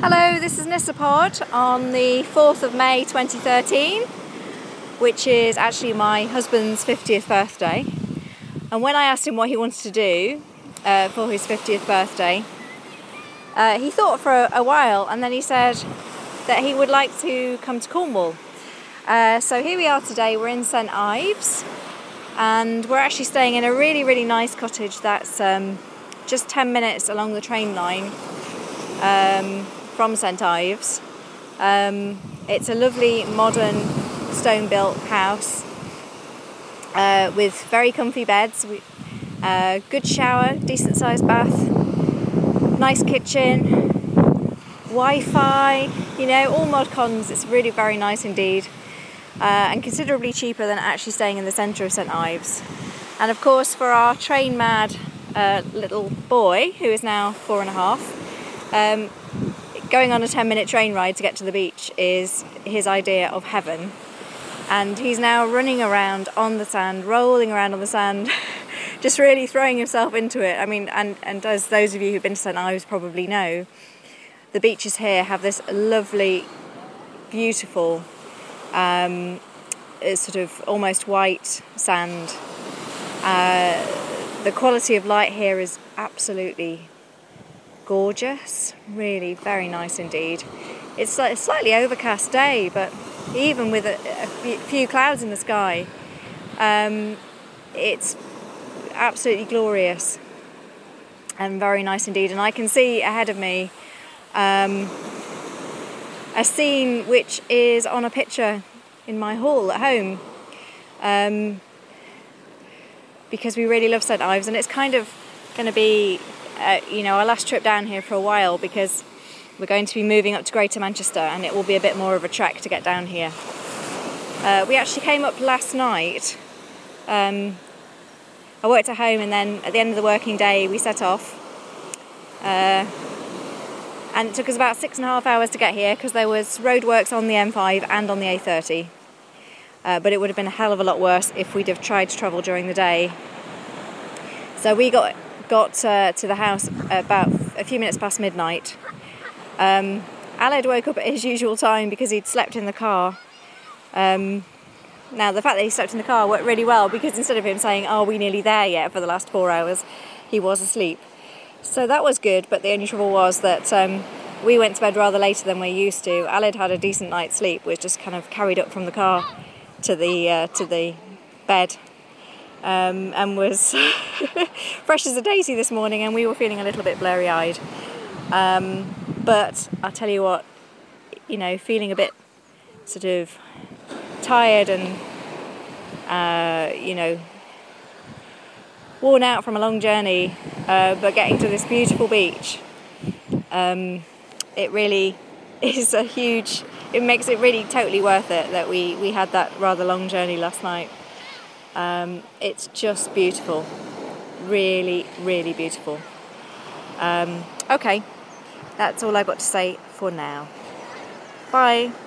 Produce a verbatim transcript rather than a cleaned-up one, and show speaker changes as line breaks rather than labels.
Hello, this is Nissapod on the fourth of May twenty thirteen, which is actually my husband's fiftieth birthday. And when I asked him what he wanted to do uh, for his fiftieth birthday, uh, he thought for a, a while, and then he said that he would like to come to Cornwall. Uh, so here we are today, we're in Saint Ives, and we're actually staying in a really, really nice cottage that's um, just ten minutes along the train line um, from Saint Ives. Um, it's a lovely modern stone-built house uh, with very comfy beds, uh, good shower, decent sized bath, nice kitchen, Wi-Fi, you know, all mod cons. It's really very nice indeed, uh, and considerably cheaper than actually staying in the centre of Saint Ives. And of course, for our train mad uh, little boy, who is now four and a half, um, going on a ten minute train ride to get to the beach is his idea of heaven. And he's now running around on the sand, rolling around on the sand, just really throwing himself into it. I mean, and, and as those of you who've been to Saint Ives probably know, the beaches here have this lovely, beautiful, um, sort of almost white sand. Uh, the quality of light here is absolutely gorgeous, really very nice indeed. It's a slightly overcast day, but even with a, a few clouds in the sky, um, it's absolutely glorious and very nice indeed. And I can see ahead of me um, a scene which is on a picture in my hall at home, um, because we really love Saint Ives, and it's kind of going to be Uh, you know, our last trip down here for a while, because we're going to be moving up to Greater Manchester and it will be a bit more of a trek to get down here. Uh, we actually came up last night. Um, I worked at home, and then at the end of the working day we set off. Uh, and it took us about six and a half hours to get here because there was roadworks on the M five and on the A thirty. Uh, but it would have been a hell of a lot worse if we'd have tried to travel during the day. So we got got uh, to the house about a few minutes past midnight. Um, Aled woke up at his usual time because he'd slept in the car. Um, now, the fact that he slept in the car worked really well, because instead of him saying, "Are we nearly there yet?" for the last four hours, he was asleep. So that was good, but the only trouble was that um, we went to bed rather later than we're used to. Aled had a decent night's sleep, was just kind of carried up from the car to the uh, to the bed. Um, and was fresh as a daisy this morning, and we were feeling a little bit blurry-eyed. Um, but I'll tell you what, you know, feeling a bit sort of tired and, uh, you know, worn out from a long journey, uh, but getting to this beautiful beach, um, it really is a huge, it makes it really totally worth it that we, we had that rather long journey last night. Um, it's just beautiful, really, really beautiful. Um, okay, that's all I've got to say for now. Bye.